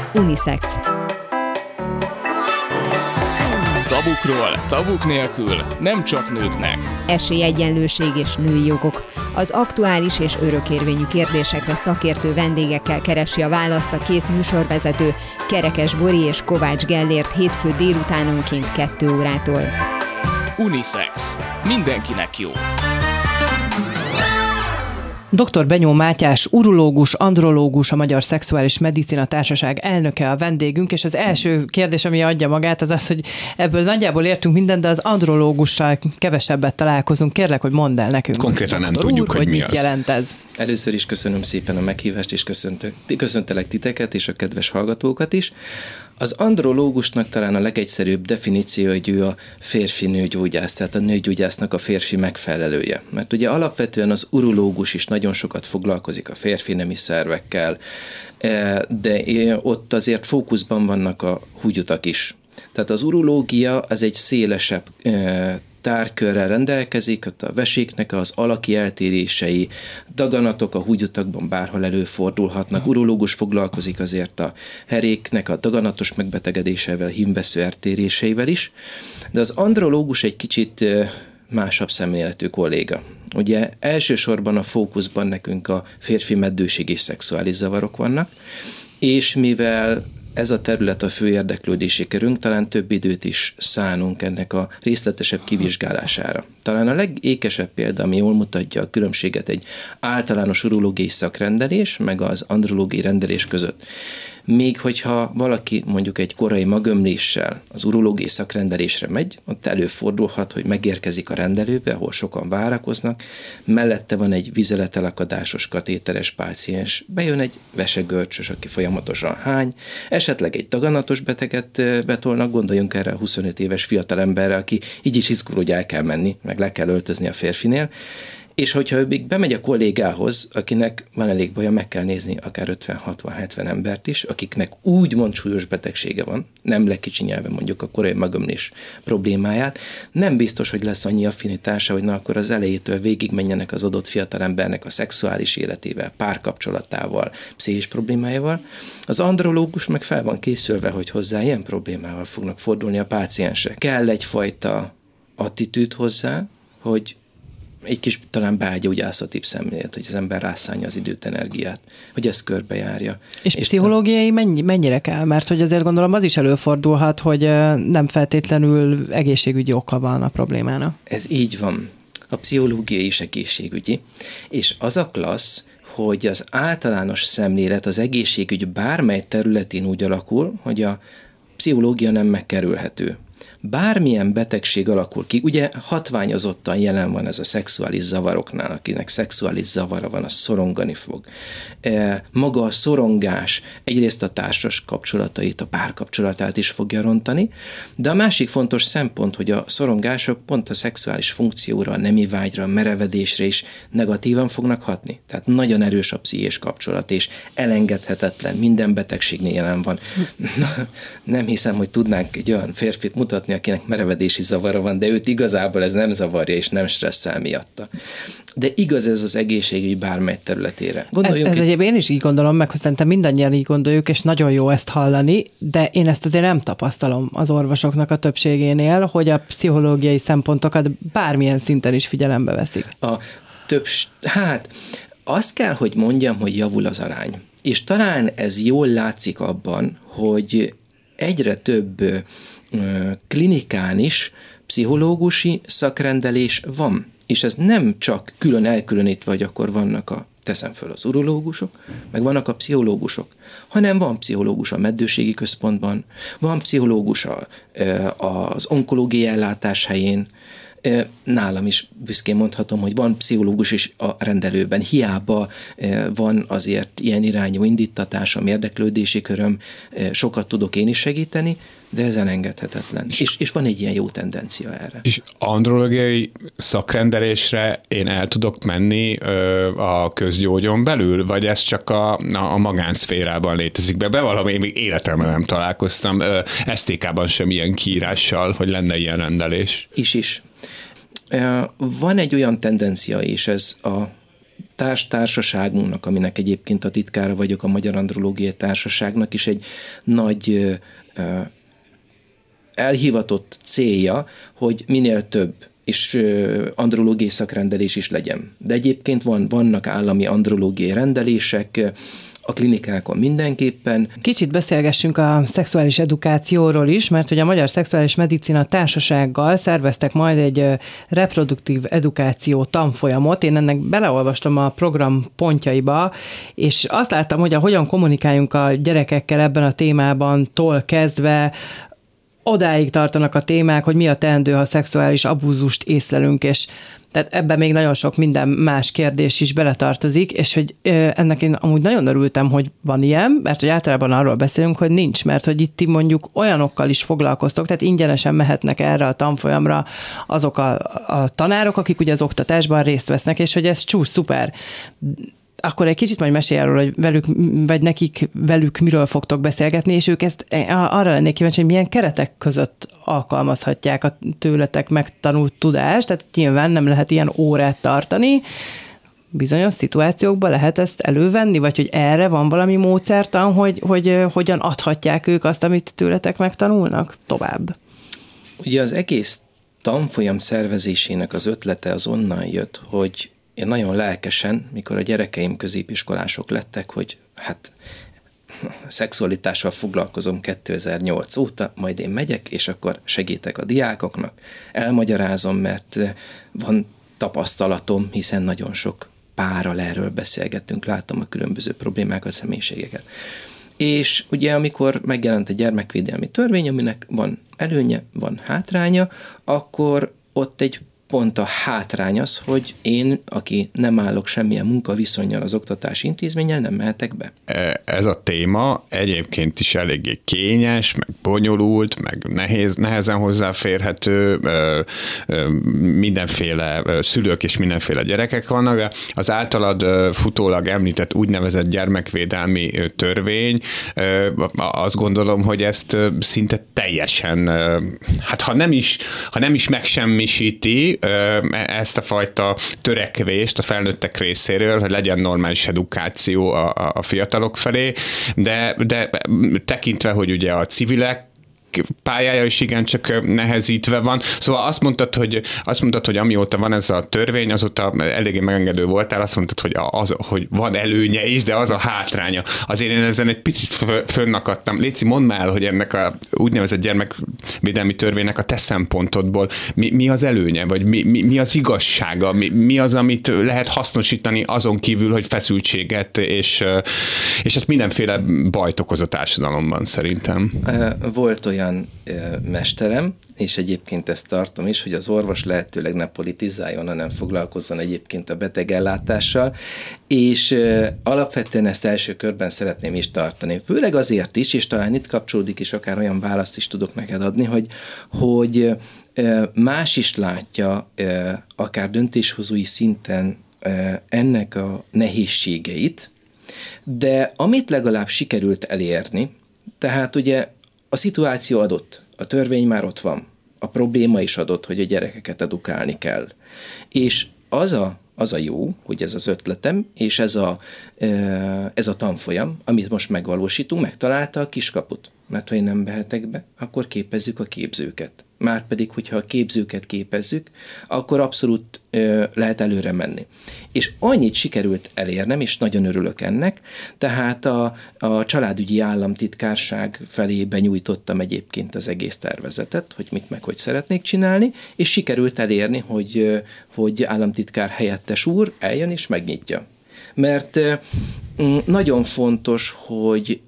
Unisex. Tabukról, tabuk nélkül, nem csak nőknek. Esélyegyenlőség és női jogok. Az aktuális és örökérvényű kérdésekre szakértő vendégekkel keresi a választ a két műsorvezető, Kerekes Bori és Kovács Gellért hétfő délutánonként 2 órától. Unisex. Mindenkinek jó. Dr. Benyó Mátyás, urológus, andrológus, a Magyar Szexuális Medicina Társaság elnöke a vendégünk, és az első kérdés, ami adja magát, az az, hogy ebből nagyjából értünk mindent, de az andrológussal kevesebbet találkozunk. Kérlek, hogy mondd el nekünk. Konkrétan nem tudjuk, hogy mi mit az. jelent ez. Először is köszönöm szépen a meghívást, és köszöntelek titeket és a kedves hallgatókat is. Az andrológusnak talán a legegyszerűbb definíció, hogy ő a férfi nőgyógyász, tehát a nőgyógyásznak a férfi megfelelője. Mert ugye alapvetően az urológus is nagyon sokat foglalkozik a férfi nemi szervekkel, de ott azért fókuszban vannak a húgyutak is. Tehát az urológia az egy szélesebb tárgykörrel rendelkezik, ott a veséknek az alaki eltérései, daganatok a húgyutakban bárhol előfordulhatnak. Urológus foglalkozik azért a heréknek a daganatos megbetegedésével, hímvesző eltéréseivel is, de az andrológus egy kicsit másabb szemléletű kolléga. Ugye elsősorban a fókuszban nekünk a férfi meddőség és szexuális zavarok vannak, és mivel ez a terület a fő érdeklődési körünk, talán több időt is szánunk ennek a részletesebb kivizsgálására. Talán a legékesebb példa, ami jól mutatja a különbséget egy általános urológiai szakrendelés, meg az andrológiai rendelés között. Még hogyha valaki mondjuk egy korai magömléssel az urológiai szakrendelésre megy, ott előfordulhat, hogy megérkezik a rendelőbe, ahol sokan várakoznak, mellette van egy vizeletelakadásos katéteres páciens, bejön egy vesegörcsös, aki folyamatosan hány, esetleg egy daganatos beteget betolnak, gondoljunk erre a 25 éves fiatalemberre, aki így is izgul, hogy el kell menni, meg le kell öltözni a férfinél, és hogyha ő még bemegy a kollégához, akinek van elég baja, meg kell nézni akár 50-60-70 embert is, akiknek úgymond súlyos betegsége van, nem lekicsinyelve mondjuk a korai magömlés problémáját, nem biztos, hogy lesz annyi affinitása, hogy na akkor az elejétől végig menjenek az adott fiatalembernek a szexuális életével, párkapcsolatával, pszichés problémájával. Az andrológus meg fel van készülve, hogy hozzá ilyen problémával fognak fordulni a páciensek. Kell egyfajta attitűd hozzá, hogy egy kis talán beágyúgyászatibb szemlélet, hogy az ember rászánja az időt, energiát, hogy ezt körbejárja. És pszichológiai mennyire kell? Mert hogy azért gondolom az is előfordulhat, hogy nem feltétlenül egészségügyi oka van a problémának. Ez így van. A pszichológia is egészségügyi, és az a klassz, hogy az általános szemlélet az egészségügy bármely területén úgy alakul, hogy a pszichológia nem megkerülhető. Bármilyen betegség alakul ki, ugye hatványozottan jelen van ez a szexuális zavaroknál, akinek szexuális zavara van, az szorongani fog. Maga a szorongás egyrészt a társas kapcsolatait, a párkapcsolatát is fogja rontani, de a másik fontos szempont, hogy a szorongások pont a szexuális funkcióra, a nemi vágyra, a merevedésre is negatívan fognak hatni. Tehát nagyon erős a pszichés kapcsolat, és elengedhetetlen, minden betegségnél jelen van. Nem hiszem, hogy tudnánk egy olyan férfit mutatni, akinek merevedési zavara van, de őt igazából ez nem zavarja, és nem stresszel miatta. De igaz ez az egészségügy bármely területére. Ez egyébként én is így gondolom, meg szerintem mindannyian így gondoljuk, és nagyon jó ezt hallani, de én ezt azért nem tapasztalom az orvosoknak a többségénél, hogy a pszichológiai szempontokat bármilyen szinten is figyelembe veszik. Azt kell, hogy mondjam, hogy javul az arány. És talán ez jól látszik abban, hogy egyre több klinikán is pszichológusi szakrendelés van. És ez nem csak külön elkülönítve, hogy akkor vannak teszem föl az urológusok, meg vannak a pszichológusok, hanem van pszichológus a meddőségi központban, van pszichológus az onkológiai ellátás helyén, nálam is büszkén mondhatom, hogy van pszichológus is a rendelőben. Hiába van azért ilyen irányú indítatásom, érdeklődési köröm, sokat tudok én is segíteni, de ez elengedhetetlen. És van egy ilyen jó tendencia erre. És andrológiai szakrendelésre én el tudok menni a közgyógyon belül, vagy ez csak a magánszférában létezik? Bevallom, én még életemben nem találkoztam STK-ban sem ilyen kiírással, hogy lenne ilyen rendelés. Is. Van egy olyan tendencia, és ez a társaságunknak, aminek egyébként a titkára vagyok, a Magyar Andrológiai Társaságnak is egy nagy elhivatott célja, hogy minél több és andrológiai szakrendelés is legyen. De egyébként vannak állami andrológiai rendelések, a klinikákon mindenképpen. Kicsit beszélgessünk a szexuális edukációról is, mert hogy a Magyar Szexuális Medicina Társasággal szerveztek majd egy reproduktív edukáció tanfolyamot. Én ennek beleolvastam a program pontjaiba, és azt láttam, hogy hogyan kommunikáljunk a gyerekekkel ebben a témában kezdve, odáig tartanak a témák, hogy mi a teendő, ha szexuális abúzust észlelünk, és tehát ebben még nagyon sok minden más kérdés is beletartozik, és hogy ennek én amúgy nagyon örültem, hogy van ilyen, mert hogy általában arról beszélünk, hogy nincs, mert hogy itt mondjuk olyanokkal is foglalkoztok, tehát ingyenesen mehetnek erre a tanfolyamra azok a tanárok, akik ugye az oktatásban részt vesznek, és hogy ez szuper. Akkor egy kicsit majd mesélj arról, hogy velük miről fogtok beszélgetni, és ők ezt arra lennék kíváncsi, hogy milyen keretek között alkalmazhatják a tőletek megtanult tudást, tehát nyilván nem lehet ilyen órát tartani, bizonyos szituációkban lehet ezt elővenni, vagy hogy erre van valami módszertan, hogy hogyan adhatják ők azt, amit tőletek megtanulnak tovább? Ugye az egész tanfolyam szervezésének az ötlete az onnan jött, hogy én nagyon lelkesen, mikor a gyerekeim középiskolások lettek, hogy hát szexualitással foglalkozom 2008 óta, majd én megyek, és akkor segítek a diákoknak, elmagyarázom, mert van tapasztalatom, hiszen nagyon sok párral erről beszélgettünk, láttam a különböző problémákat, személyiségeket. És ugye amikor megjelent a gyermekvédelmi törvény, aminek van előnye, van hátránya, akkor ott egy pont a hátrány az, hogy én, aki nem állok semmilyen munkaviszonnyal az oktatási intézménnyel, nem mehetek be. Ez a téma egyébként is eléggé kényes, meg bonyolult, meg nehezen hozzáférhető, mindenféle szülők és mindenféle gyerekek vannak, de az általad futólag említett úgynevezett gyermekvédelmi törvény, azt gondolom, hogy ezt szinte teljesen, hát ha nem is megsemmisíti, ezt a fajta törekvést a felnőttek részéről, hogy legyen normális edukáció a fiatalok felé, de tekintve, hogy ugye a civilek pályája is igencsak nehezítve van. Szóval azt mondtad, hogy amióta van ez a törvény, azóta eléggé megengedő voltál, azt mondtad, hogy van előnye is, de az a hátránya. Azért én ezen egy picit fönnakadtam. Léci, mondd már el, hogy ennek a úgynevezett gyermekvédelmi törvénynek a te szempontodból mi az előnye, vagy mi az igazsága, mi az, amit lehet hasznosítani azon kívül, hogy feszültséget és hát mindenféle bajt okoz a társadalomban szerintem. Volt olyan mesterem, és egyébként ezt tartom is, hogy az orvos lehetőleg ne politizáljon, hanem foglalkozzon egyébként a betegellátással, és alapvetően ezt első körben szeretném is tartani. Főleg azért is, és talán itt kapcsolódik is, akár olyan választ is tudok neked adni, hogy más is látja, akár döntéshozói szinten ennek a nehézségeit, de amit legalább sikerült elérni, tehát ugye a szituáció adott, a törvény már ott van, a probléma is adott, hogy a gyerekeket edukálni kell. És az a jó, hogy ez az ötletem, és ez a tanfolyam, amit most megvalósítunk, megtalálta a kiskaput. Mert ha én nem behetek be, akkor képezzük a képzőket. Márpedig, hogyha a képzőket képezzük, akkor abszolút lehet előre menni. És annyit sikerült elérnem, és nagyon örülök ennek, tehát a családügyi államtitkárság felé benyújtottam egyébként az egész tervezetet, hogy mit meg hogy szeretnék csinálni, és sikerült elérni, hogy államtitkár helyettes úr eljön és megnyitja. Mert nagyon fontos, hogy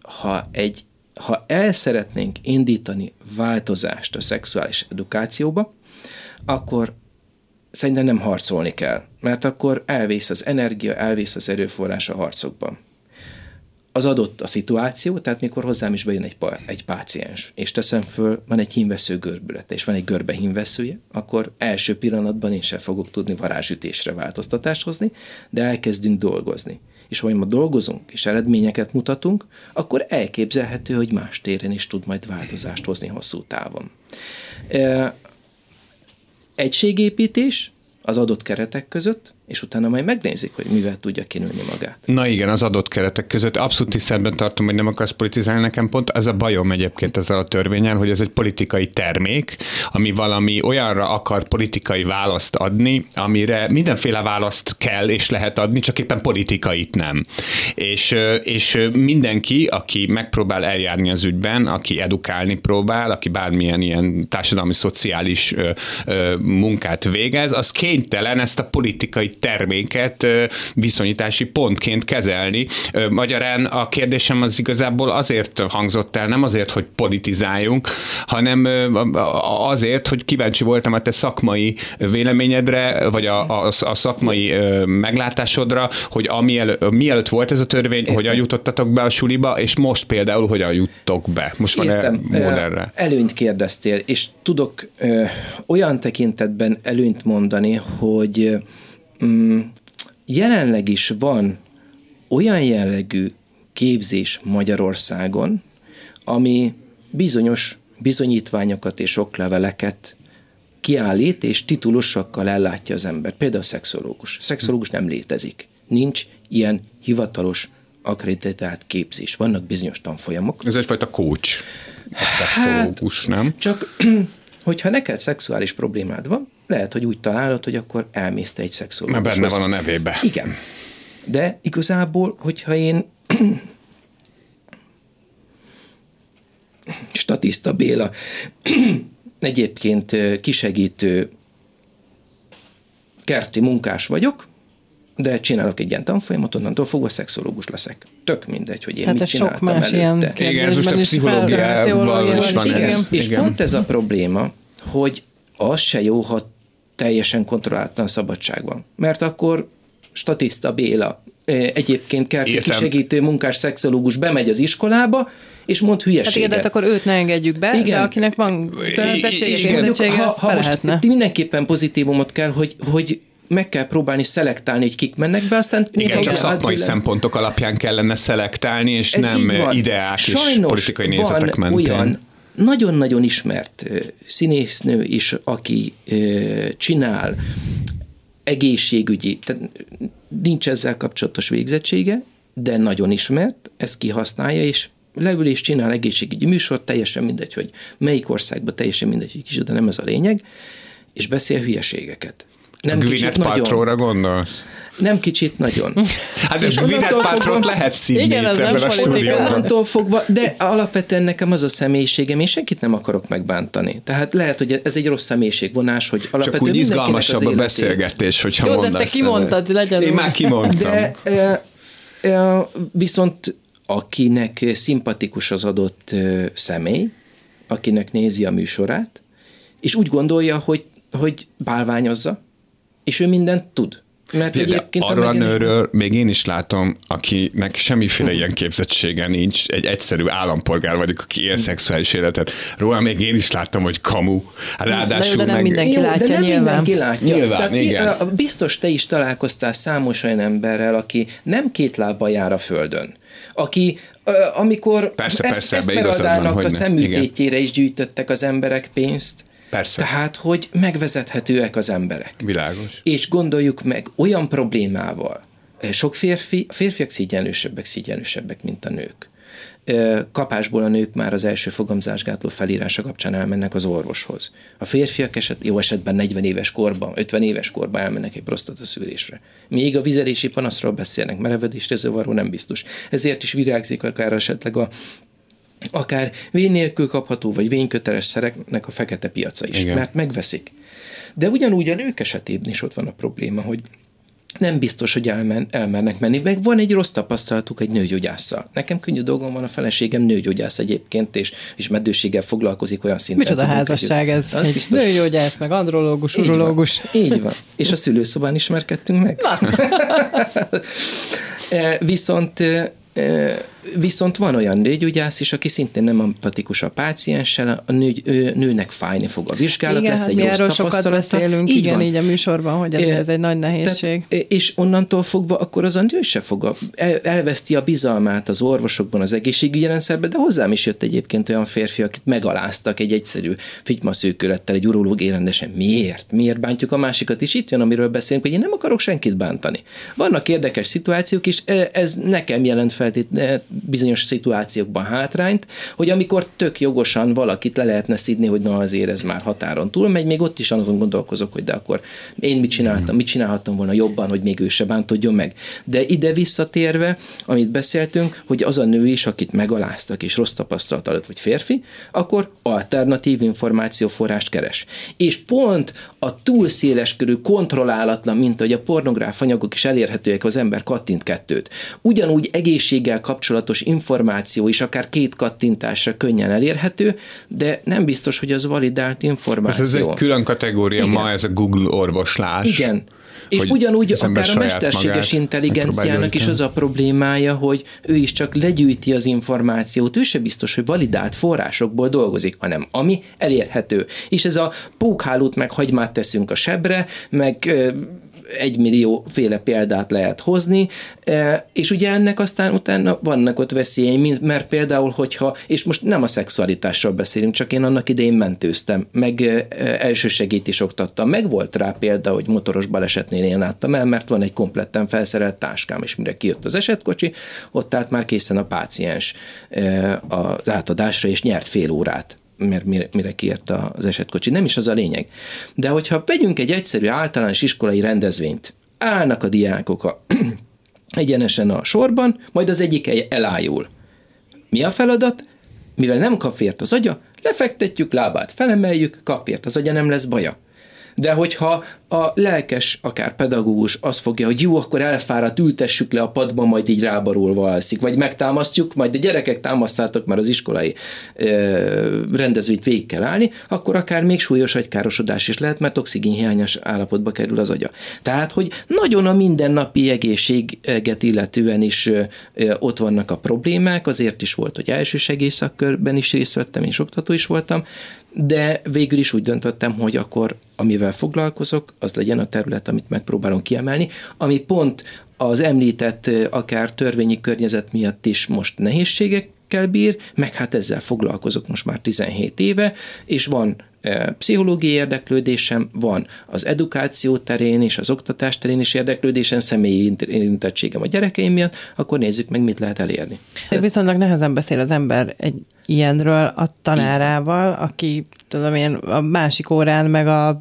ha el szeretnénk indítani változást a szexuális edukációba, akkor szerintem nem harcolni kell, mert akkor elvész az energia, elvész az erőforrás a harcokban. Az adott a szituáció, tehát mikor hozzám is bejön egy páciens, és teszem föl, van egy hímvesző görbülete, és van egy görbe hímveszője, akkor első pillanatban én sem fogok tudni varázsütésre változtatást hozni, de elkezdünk dolgozni. És ha ma dolgozunk, és eredményeket mutatunk, akkor elképzelhető, hogy más téren is tud majd változást hozni hosszú távon. Egységépítés az adott keretek között, és utána majd megnézik, hogy mivel tudja kinőni magát. Na igen, az adott keretek között abszolút tiszteletben tartom, hogy nem akarsz politizálni, nekem pont ez a bajom egyébként ezzel a törvénnyel, hogy ez egy politikai termék, ami valami olyanra akar politikai választ adni, amire mindenféle választ kell és lehet adni, csak éppen politikait nem. És mindenki, aki megpróbál eljárni az ügyben, aki edukálni próbál, aki bármilyen ilyen társadalmi-szociális munkát végez, az kénytelen ezt a politikai terméket viszonyítási pontként kezelni. Magyarán a kérdésem az igazából azért hangzott el, nem azért, hogy politizáljunk, hanem azért, hogy kíváncsi voltam a te szakmai véleményedre, vagy a szakmai meglátásodra, hogy mielőtt volt ez a törvény, hogyan jutottatok be a suliba, és most például hogyan juttok be? Most van-e mód erre? Előnyt kérdeztél, és tudok olyan tekintetben előnyt mondani, hogy jelenleg is van olyan jellegű képzés Magyarországon, ami bizonyos bizonyítványokat és okleveleket kiállít, és titulusokkal ellátja az ember. Például szexológus. Szexológus nem létezik. Nincs ilyen hivatalos akkreditált képzés. Vannak bizonyos tanfolyamok. Ez egyfajta coach. A szexológus, nem? Csak, hogyha neked szexuális problémád van, lehet, hogy úgy találod, hogy akkor elmész te egy szexológushoz. Mert benne van a nevébe. Igen. De igazából, hogyha én Statiszta Béla egyébként kisegítő kerti munkás vagyok, de csinálok egy ilyen tanfolyamot, onnantól fogva szexológus leszek. Tök mindegy, hogy én mit csináltam előtte. Igen, ez most a pszichológiával is van ez. És pont ez a probléma, hogy az se jó, ha teljesen kontrolláltan szabadság van. Mert akkor Statiszta Béla, egyébként kerti kisegítő munkás szexológus bemegy az iskolába, és mond hülyeséget. Hát akkor őt ne engedjük be, igen. De akinek van tehetsége, azt be lehetne. Mindenképpen pozitívumot kell, hogy meg kell próbálni szelektálni, hogy kik mennek be, aztán... Igen, csak szakmai szempontok alapján kellene szelektálni, és ez nem ideák és politikai nézetek mentén. Olyan nagyon-nagyon ismert színésznő is, aki csinál egészségügyi, tehát nincs ezzel kapcsolatos végzettsége, de nagyon ismert, ezt kihasználja, és leül és csinál egészségügyi műsort, teljesen mindegy, hogy melyik országban, teljesen mindegy, hogy kicsit, de nem ez a lényeg, és beszél hülyeségeket. Nem a Gwyneth Paltrowra gondolsz? Nem kicsit, nagyon. Hát de Gwyneth Paltrowt lehet színni ebben a stúdióban. Fogva, de alapvetően nekem az a személyiségem, én senkit nem akarok megbántani. Tehát lehet, hogy ez egy rossz személyiségvonás, hogy alapvetően csak úgy izgalmasabb a beszélgetés, hogyha jó, mondasz. De te kimondtad, legyen. Én már kimondtam. De viszont akinek szimpatikus az adott személy, akinek nézi a műsorát, és úgy gondolja, hogy bálványozza, és ő mindent tud. Mert egyébként arról a nőről még én is látom, akinek semmiféle ilyen képzettsége nincs, egy egyszerű állampolgár vagyok, aki ilyen szexuális életet. Róla még én is láttam, hogy kamu. Ráadásul de nem mindenki látja, de nem nyilván. Mindenki látja. Nyilván, igen. Biztos te is találkoztál számos olyan emberrel, aki nem két lábbal jár a földön. Aki, amikor Esmeraldának a szemműtétjére is gyűjtöttek az emberek pénzt, persze. Tehát, hogy megvezethetőek az emberek. Világos. És gondoljuk meg olyan problémával, sok férfiak szégyenlősebbek, mint a nők. Kapásból a nők már az első fogamzásgátló felírása kapcsán elmennek az orvoshoz. A férfiak jó esetben 40 éves korban, 50 éves korban elmennek egy prostataszűrésre. Még a vizelési panaszról beszélnek, merevedésre zavaró nem biztos. Ezért is virágzik akár esetleg akár vén nélkül kapható, vagy vényköteles szereknek a fekete piaca is, igen. Mert megveszik. De ugyanúgy a nők esetében is ott van a probléma, hogy nem biztos, hogy elmernek menni, meg van egy rossz tapasztalatuk egy nőgyógyásszal. Nekem könnyű dolgom van, a feleségem nőgyógyász egyébként, és meddőséggel foglalkozik olyan szinten. Micsoda házasság ez? Egy nőgyógyász, meg andrológus, urológus. Így van. És a szülőszobán ismerkedtünk meg. Viszont Viszont van olyan nőgyógyász is, aki szintén nem empatikus a pácienssel, a nőnek fájni fog a vizsgálat, igen, lesz egy rossz erről sokat beszélünk, így igen, van. így a műsorban, hogy ez egy nagy nehézség. És onnantól fogva akkor az a nő se fog, elveszti a bizalmát az orvosokban, az egészségügyi rendszerben, de hozzám is jött egyébként olyan férfi, akit megaláztak egy egyszerű fitymaszűkülettel, egy urológ érendesen. Miért? Miért bántjuk a másikat? És itt jön, amiről beszélünk, hogy én nem akarok senkit bántani. Vannak érdekes szituációk is, ez nekem jelent bizonyos szituációkban hátrányt, hogy amikor tök jogosan valakit le lehetne szidni, hogy na azért ez már határon túl megy, még ott is azon gondolkozok, hogy de akkor én mit csinálhattam volna jobban, hogy még ő se bántodjon meg. De ide visszatérve, amit beszéltünk, hogy az a nő is, akit megaláztak és rossz tapasztalat alatt, vagy férfi, akkor alternatív információforrást keres. És pont a túl széleskörű, kontrollálatlan, mint hogy a pornográf anyagok is elérhetőek, az ember kattint kettőt. Ugyanúgy egészséggel kapcsolatos információ is akár 2 kattintásra könnyen elérhető, de nem biztos, hogy az validált információ. Ez egy külön kategória, igen. Ma ez a Google orvoslás. Igen. És ugyanúgy akár a mesterséges intelligenciának is az a problémája, hogy ő is csak legyűjti az információt, ő se biztos, hogy validált forrásokból dolgozik, hanem ami elérhető. És ez a pókhálót meg hagymát teszünk a sebre, meg 1 millió féle példát lehet hozni, és ugye ennek aztán utána vannak ott veszélyei, mert például, hogyha, és most nem a szexualitásról beszélünk, csak én annak idején mentőztem, meg elsősegít is oktattam. Meg volt rá példa, hogy motoros balesetnél én láttam el, mert van egy kompletten felszerelt táskám, és mire kijött az esetkocsi, ott állt már készen a páciens az átadásra, és nyert fél órát, mert mire kiért az esetkocsi. Nem is az a lényeg. De hogyha vegyünk egy egyszerű általános iskolai rendezvényt, állnak a diákok egyenesen a sorban, majd az egyik elájul. Mi a feladat? Mivel nem kap fért az agya, lefektetjük, lábát felemeljük, kap fért az agya, nem lesz baja. De hogyha a lelkes, akár pedagógus azt fogja, hogy jó, akkor elfáradt, ültessük le a padba, majd így rábarulva alszik, vagy megtámasztjuk, majd a gyerekek támasztátok, mert az iskolai rendezvényt végig kell állni, akkor akár még súlyos agykárosodás is lehet, mert oxigénhiányos állapotba kerül az agya. Tehát, hogy nagyon a mindennapi egészséget illetően is ott vannak a problémák, azért is volt, hogy elsősegély szakkörben is részt vettem, és oktató is voltam, de végül is úgy döntöttem, hogy akkor amivel foglalkozok, az legyen a terület, amit megpróbálom kiemelni, ami pont az említett akár törvényi környezet miatt is most nehézségekkel bír, meg hát ezzel foglalkozok most már 17 éve, és van pszichológiai érdeklődésem, van az edukáció terén és az oktatás terén is érdeklődésem, személyi érintettségem a gyerekeim miatt, akkor nézzük meg, mit lehet elérni. Viszonylag nehezen beszél az ember egy ilyenről a tanárával, aki tudom én a másik órán meg a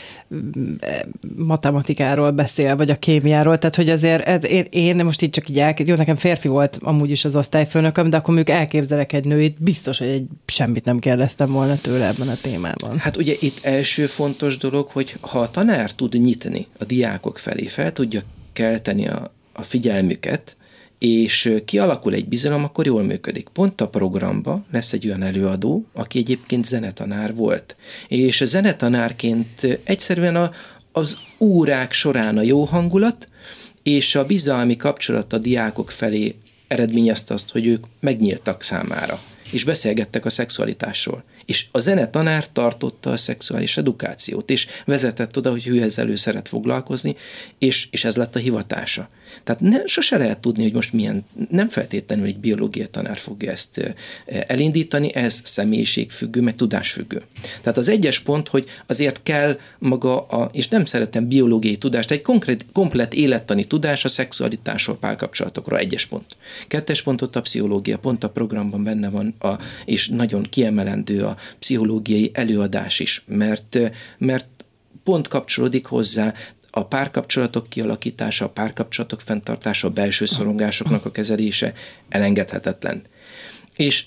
matematikáról beszél, vagy a kémiáról, tehát hogy azért én most így csak így jó, nekem férfi volt amúgy is az osztályfőnököm, de akkor mondjuk elképzelek egy nőit, biztos, hogy semmit nem kérdeztem volna tőle ebben a témában. Hát ugye itt első fontos dolog, hogy ha a tanár tud nyitni a diákok felé, fel tudja kelteni a figyelmüket, és kialakul egy bizalom, akkor jól működik. Pont a programban lesz egy olyan előadó, aki egyébként zenetanár volt. És zenetanárként egyszerűen az órák során a jó hangulat és a bizalmi kapcsolat a diákok felé eredményezte azt, hogy ők megnyíltak számára, és beszélgettek a szexualitásról. És a zenetanár tartotta a szexuális edukációt, és vezetett oda, hogy ő ezzel szeret foglalkozni, és ez lett a hivatása. Tehát sose lehet tudni, hogy most milyen, nem feltétlenül egy biológiai tanár fogja ezt elindítani, ez személyiségfüggő, meg tudásfüggő. Tehát az egyes pont, hogy azért kell maga, és nem szeretem biológiai tudást, egy komplett élettani tudás a szexualitásról, párkapcsolatokról, egyes pont. 2. pontot a pszichológia, pont a programban benne van, és nagyon kiemelendő a pszichológiai előadás is, mert pont kapcsolódik hozzá a párkapcsolatok kialakítása, a párkapcsolatok fenntartása, a belső szorongásoknak a kezelése elengedhetetlen. És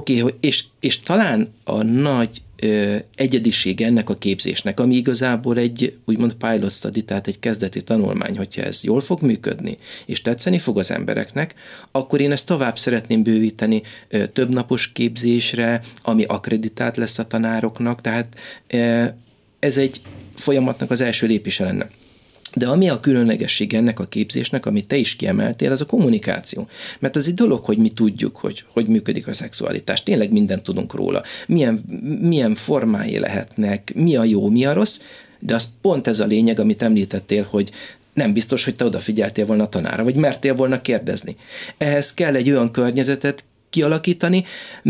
és talán a nagy egyediség ennek a képzésnek, ami igazából egy úgymond pilot study, tehát egy kezdeti tanulmány, hogyha ez jól fog működni, és tetszeni fog az embereknek, akkor én ezt tovább szeretném bővíteni több napos képzésre, ami akkreditált lesz a tanároknak, tehát ez egy folyamatnak az első lépése lenne. De ami a különlegesség ennek a képzésnek, amit te is kiemeltél, az a kommunikáció. Mert az egy dolog, hogy mi tudjuk, hogy működik a szexualitás. Tényleg mindent tudunk róla. Milyen formái lehetnek, mi a jó, mi a rossz, de az pont ez a lényeg, amit említettél, hogy nem biztos, hogy te odafigyeltél volna a tanára, vagy mertél volna kérdezni. Ehhez kell egy olyan környezetet kialakítani,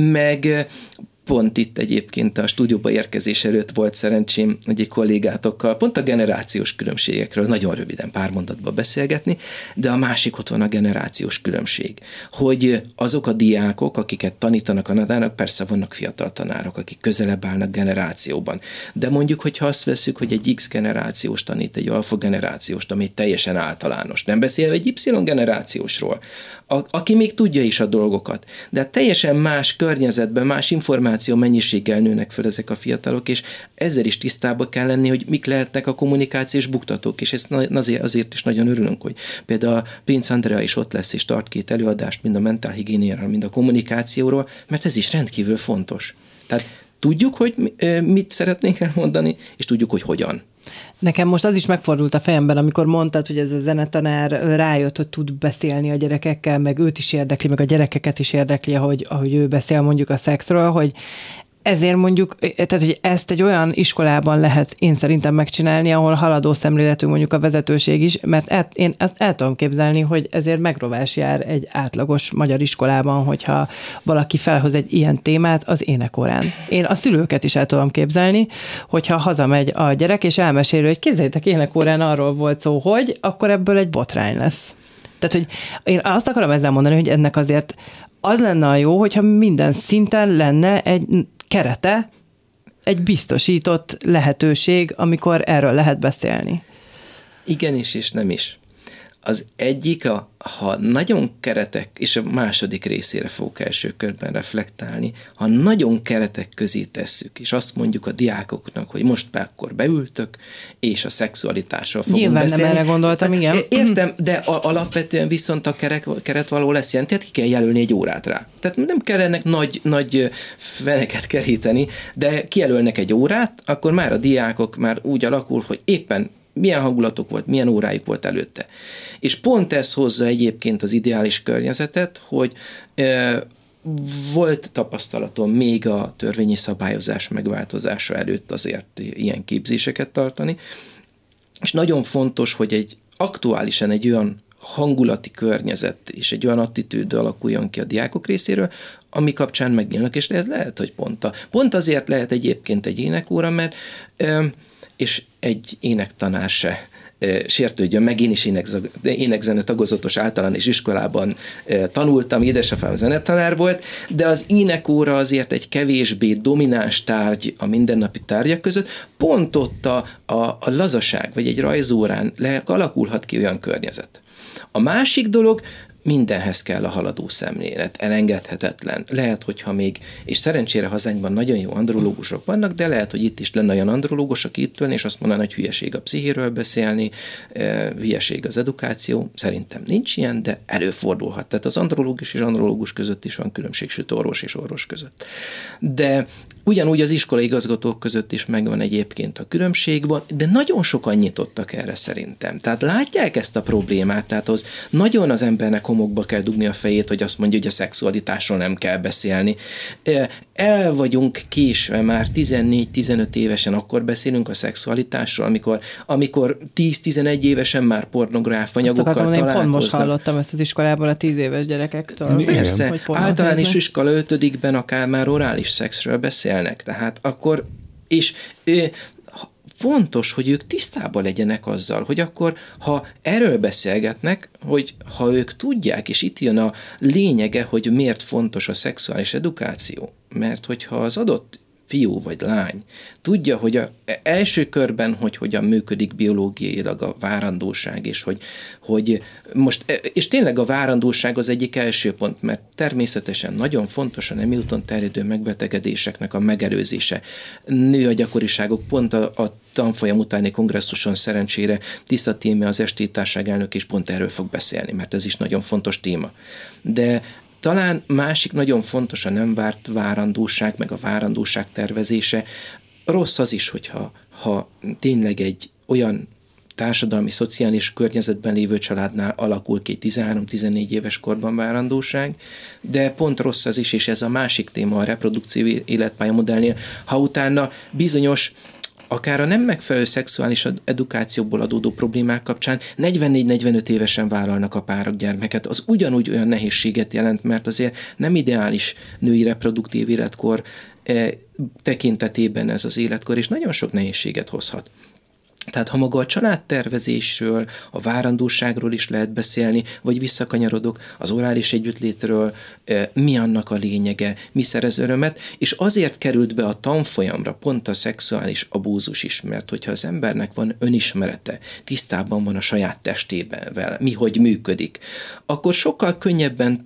meg pont itt egyébként a stúdióba érkezés előtt volt szerencsém egy kollégátokkal pont a generációs különbségekről nagyon röviden pár mondatban beszélgetni, de a másik ott van a generációs különbség. Hogy azok a diákok, akiket tanítanak a tanárok, persze vannak fiatal tanárok, akik közelebb állnak generációban. De mondjuk, hogyha azt veszük, hogy egy X generációs tanít egy alfa generációs, ami teljesen általános. Nem beszélve egy Y generációsról, aki még tudja is a dolgokat. De teljesen más környezetben, más információ mennyiséggel nőnek föl ezek a fiatalok, és ezzel is tisztában kell lenni, hogy mik lehetnek a kommunikációs buktatók, és ezt azért is nagyon örülünk, hogy például a Prince Andrea is ott lesz, és tart 2 előadást, mind a mentálhigiéniáról, mind a kommunikációról, mert ez is rendkívül fontos. Tehát tudjuk, hogy mit szeretnénk elmondani, és tudjuk, hogy hogyan. Nekem most az is megfordult a fejemben, amikor mondtad, hogy ez a zenetanár rájött, hogy tud beszélni a gyerekekkel, meg őt is érdekli, meg a gyerekeket is érdekli, ahogy ő beszél mondjuk a szexről, hogy ezért mondjuk, tehát hogy ezt egy olyan iskolában lehet én szerintem megcsinálni, ahol haladó szemléletű mondjuk a vezetőség is, mert én ezt el tudom képzelni, hogy ezért megrovás jár egy átlagos magyar iskolában, hogyha valaki felhoz egy ilyen témát az énekórán. Én a szülőket is el tudom képzelni, hogyha hazamegy a gyerek, és elmeséli, hogy képzeljétek, énekórán arról volt szó, hogy akkor ebből egy botrány lesz. Tehát, hogy én azt akarom ezzel mondani, hogy ennek azért az lenne a jó, hogyha minden szinten lenne egy kerete, egy biztosított lehetőség, amikor erről lehet beszélni. Igenis, és nem is. Az egyik, ha nagyon keretek, és a második részére fogok első körben reflektálni, ha nagyon keretek közé tesszük, és azt mondjuk a diákoknak, hogy most akkor beültök, és a szexualitásról fogunk nyilván beszélni. Nem erre gondoltam, igen. Értem, de alapvetően viszont a keret való lesz ilyen, tehát ki kell jelölni egy órát rá. Tehát nem kell ennek nagy feneket keríteni, de kijelölnek egy órát, akkor már a diákok már úgy alakul, hogy éppen milyen hangulatok volt, milyen órájuk volt előtte. És pont ez hozza egyébként az ideális környezetet, hogy volt tapasztalatom még a törvényi szabályozás megváltozása előtt azért ilyen képzéseket tartani, és nagyon fontos, hogy aktuálisan egy olyan hangulati környezet és egy olyan attitűd alakuljon ki a diákok részéről, ami kapcsán megnyílnak, és ez lehet, hogy pont azért lehet egyébként egy énekóra, mert és egy énektanár se sértődjön meg, én is énekzene tagozatos általános iskolában tanultam, édesapám zenetanár volt, de az énekóra azért egy kevésbé domináns tárgy a mindennapi tárgyak között, pont ott a lazaság, vagy egy rajzórán alakulhat ki olyan környezet. A másik dolog, mindenhez kell a haladó szemlélet, elengedhetetlen. Lehet, hogyha még, és szerencsére hazánkban nagyon jó andrológusok vannak, de lehet, hogy itt is lenne olyan andrológus, aki itt ülne, és azt mondaná, hogy hülyeség a pszichéről beszélni, hülyeség az edukáció. Szerintem nincs ilyen, de előfordulhat. Tehát az andrológus és andrológus között is van különbség, sőt orvos és orvos között. De ugyanúgy az iskolai igazgatók között is megvan egyébként a különbség, de nagyon sokan nyitottak erre szerintem. Tehát látják ezt a problémát, tehát az nagyon az embernek homokba kell dugni a fejét, hogy azt mondja, hogy a szexualitásról nem kell beszélni. El vagyunk késve, már 14-15 évesen akkor beszélünk a szexualitásról, amikor 10-11 évesen már pornográf anyagokkal találkoznak. Én pont most hallottam ezt az iskolából a 10 éves gyerekektől. Persze, általános iskola 5-ben akár már orális szexről beszélnek, tehát akkor, és fontos, hogy ők tisztában legyenek azzal, hogy akkor, ha erről beszélgetnek, hogy ha ők tudják, és itt jön a lényege, hogy miért fontos a szexuális edukáció, mert hogyha az adott fiú vagy lány tudja, hogy első körben, hogy hogyan működik biológiailag a várandóság, és tényleg a várandóság az egyik első pont, mert természetesen nagyon fontos a nemi úton terjedő megbetegedéseknek a megelőzése. Nő a gyakoriságok, pont a tanfolyam utáni kongresszuson szerencsére Tisza Tímea, az esti-társaság elnök is pont erről fog beszélni, mert ez is nagyon fontos téma. De talán másik nagyon fontos a nem várt várandóság, meg a várandóság tervezése. Rossz az is, hogyha tényleg egy olyan társadalmi, szociális környezetben lévő családnál alakul ki 13-14 éves korban várandóság, de pont rossz az is, és ez a másik téma a reproduktív életpályamodellnél, ha utána bizonyos akár a nem megfelelő szexuális edukációból adódó problémák kapcsán 44-45 évesen vállalnak a párok gyermeket. Az ugyanúgy olyan nehézséget jelent, mert azért nem ideális női reproduktív életkor tekintetében ez az életkor, és nagyon sok nehézséget hozhat. Tehát ha maga a családtervezésről, a várandóságról is lehet beszélni, vagy visszakanyarodok az orális együttlétről, mi annak a lényege, mi szerez örömet, és azért került be a tanfolyamra pont a szexuális abúzus is, mert hogyha az embernek van önismerete, tisztában van a saját testével, mi hogy működik, akkor sokkal könnyebben